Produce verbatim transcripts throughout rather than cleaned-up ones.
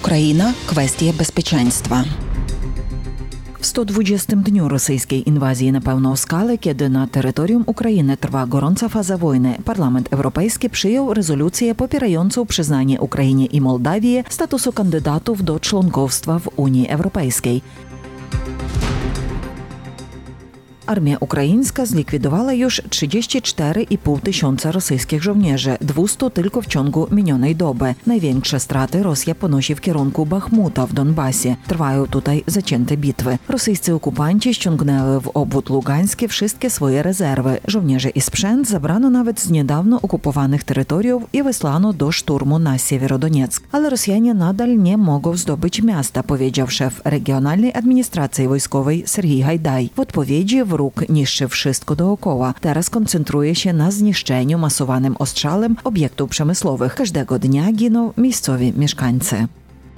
Ukraina – kwestie bezpieczeństwa. W sto dwudziestym dniu rosyjskiej inwazji na pełną skalę, kiedy na terytorium Ukrainy trwa gorąca faza wojny, Parlament Europejski przyjął rezolucję popierającą przyznanie Ukrainie i Mołdawii statusu kandydatów do członkostwa w Unii Europejskiej. Armia ukraińska zlikwidowała już trzydzieści cztery i pół tysiąca rosyjskich żołnierzy, dwieście tylko w ciągu minionej doby. Największe straty Rosja ponosi w kierunku Bachmuta w Donbasie. Trwają tutaj zacięte bitwy. Rosyjscy okupanci ściągnęli w obwód lugański wszystkie swoje rezerwy. Żołnierze i sprzęt zabrano nawet z niedawno okupowanych terytoriów i wysłano do szturmu na Siewierodonieck. Ale Rosjanie nadal nie mogą zdobyć miasta, powiedział szef Regionalnej Administracji Wojskowej Serhij Gajdaj. W odpowiedzi w Wróg niszczy wszystko dookoła. Teraz koncentruje się na zniszczeniu masowanym ostrzałem obiektów przemysłowych. Każdego dnia giną miejscowi mieszkańcy.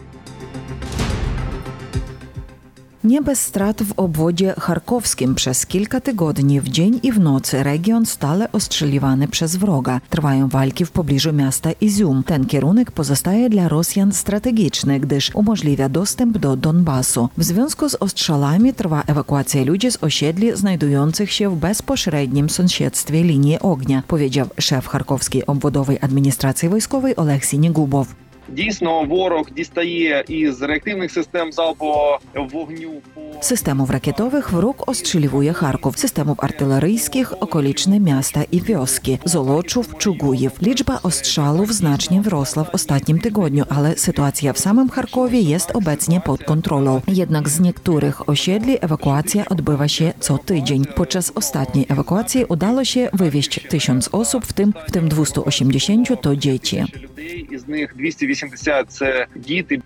Nie bez strat w obwodzie charkowskim przez kilka tygodni w dzień i w nocy region stale ostrzeliwany przez wroga. Trwają walki w pobliżu miasta Izium. Ten kierunek pozostaje dla Rosjan strategiczny, gdyż umożliwia dostęp do Donbasu. W związku z ostrzałami trwa ewakuacja ludzi z osiedli znajdujących się w bezpośrednim sąsiedztwie linii ognia, powiedział szef Charkowskiej Obwodowej Administracji Wojskowej Oleksій Niegubow. Дійсно, ворог дістає із реактивних систем залпового вогню. Systemów rakietowych wróg ostrzeliwuje Charków, systemów artyleryjskich okoliczne miasta i wioski, Zoloczów, Czugujów. Liczba ostrzałów znacznie wzrosła w ostatnim tygodniu, ale sytuacja w samym Charkowie jest obecnie pod kontrolą. Jednak z niektórych osiedli ewakuacja odbywa się co tydzień. Podczas ostatniej ewakuacji udało się wywieźć tysiąc osób, w tym w tym dwieście osiemdziesiąt to dzieci. Із них двісті вісімдесят – це діти.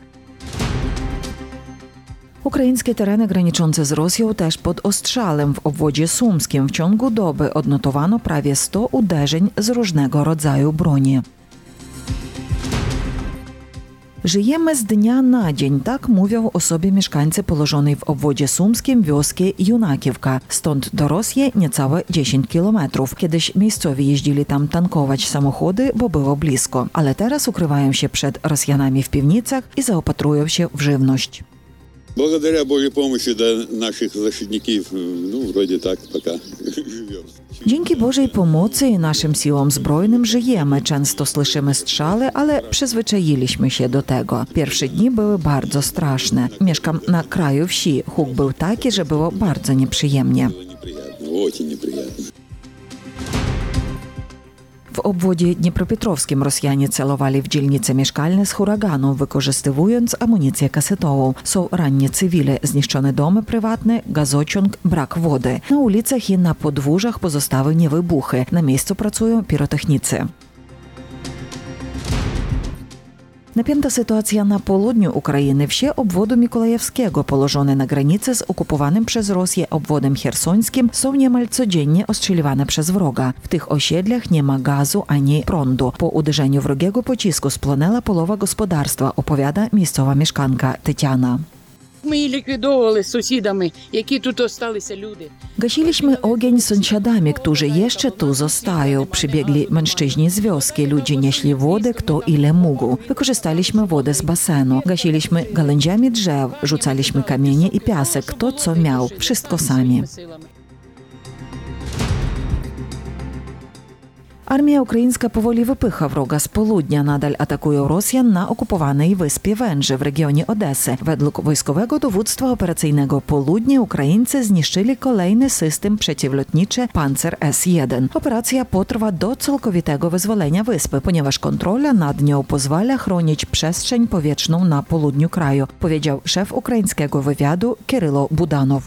Ukraińskie tereny graniczące z Rosją też pod ostrzałem. W obwodzie sumskim w ciągu doby odnotowano prawie sto uderzeń z różnego rodzaju broni. Żyjemy z dnia na dzień, tak mówią o sobie mieszkańcy położonej w obwodzie sumskim wioski Junakiewka. Stąd do Rosji niecałe dziesięć kilometrów. Kiedyś miejscowi jeździli tam tankować samochody, bo było blisko. Ale teraz ukrywają się przed Rosjanami w piwnicach i zaopatrują się w żywność. Благодаря Божьей помощи до наших защитников, ну, вроде так пока живем. Dzięki Bożej pomocy i naszym siłom zbrojnym żyjemy. Często słyszymy strzały, ale przyzwyczailiśmy się do tego. Pierwsze dni były bardzo straszne. Mieszkam na kraju wsi. Huk był taki, że było bardzo nieprzyjemnie. Очень неприятно. W obwodzie dniepropietrowskim Rosjanie celowali w dzielnice mieszkalne z huraganu, wykorzystując amunicję kasetową. Są ranni cywile, zniszczone domy prywatne, gazociąg, brak wody. Na ulicach i na podwórzach pozostały niewybuchy. Na miejscu pracują pirotechnicy. Napięta sytuacja na południu Ukrainy. Wsie obwodu mikołajewskiego położone na granicy z okupowanym przez Rosję obwodem chersońskim są niemal codziennie ostrzeliwane przez wroga. W tych osiedlach nie ma gazu ani prądu. Po uderzeniu wrogiego pocisku spłonęła połowa gospodarstwa, opowiada miejscowa mieszkanka Tetiana. Ми її ліквідовували з сусідами, які тут залишилися люди. Gasiliśmy ogień z sąsiadami, którzy jeszcze tu zostają. Przybiegli mężczyźni z wioski, ludzie nieśli wodę kto ile mógł. Wykorzystaliśmy wodę z basenu, gasiliśmy gałęziami drzew, rzucaliśmy kamienie i piasek, kto co miał, wszystko sami. Armia ukraińska powoli wypycha wroga z południa. Nadal atakują Rosjan na okupowanej wyspie Węży w regionie Odesy. Według wojskowego dowództwa operacyjnego Południe Ukraińcy zniszczyli kolejny system przeciwlotniczy Pancer S jeden. Operacja potrwa do całkowitego wyzwolenia wyspy, ponieważ kontrola nad nią pozwala chronić przestrzeń powietrzną na południu kraju, powiedział szef ukraińskiego wywiadu Kirylo Budanow.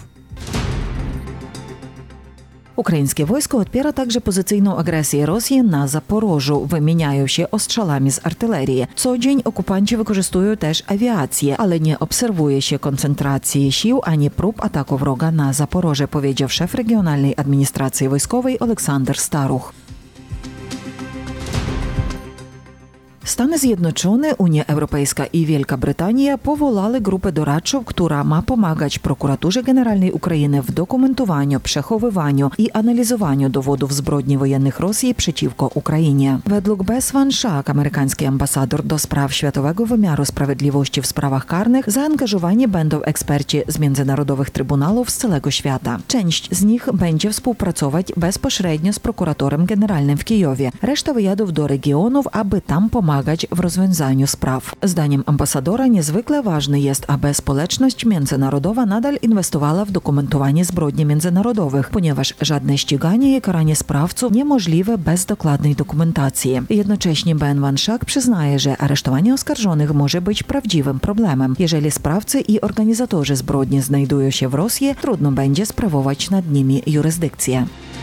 Ukraińskie wojsko odpiera także pozycyjną agresję Rosji na Zaporożu. Wymieniają się ostrzałami z artylerii. Co dzień okupanci wykorzystują też awiację, ale nie obserwuje się koncentracji sił ani prób ataku wroga na Zaporoże, powiedział szef Regionalnej Administracji Wojskowej Oleksander Staruch. Stany Zjednoczone, Unia Europejska i Wielka Brytania powołali grupę doradczą, która ma pomagać prokuraturze generalnej Ukrainy w dokumentowaniu, przechowywaniu i analizowaniu dowodów zbrodni wojennych Rosji przeciwko Ukrainie. Według Bess Van Schaak, amerykański ambasador do spraw światowego wymiaru sprawiedliwości w sprawach karnych, zaangażowani będą eksperci z międzynarodowych trybunałów z całego świata. Część z nich będzie współpracować bezpośrednio z prokuratorem generalnym w Kijowie. Reszta wyjadą do regionów, aby tam pomagać w rozwiązaniu spraw. Zdaniem ambasadora niezwykle ważne jest, aby społeczność międzynarodowa nadal inwestowała w dokumentowanie zbrodni międzynarodowych, ponieważ żadne ściganie i karanie sprawców niemożliwe bez dokładnej dokumentacji. Jednocześnie Ben Van Schaak przyznaje, że aresztowanie oskarżonych może być prawdziwym problemem. Jeżeli sprawcy i organizatorzy zbrodni znajdują się w Rosji, trudno będzie sprawować nad nimi jurysdykcję.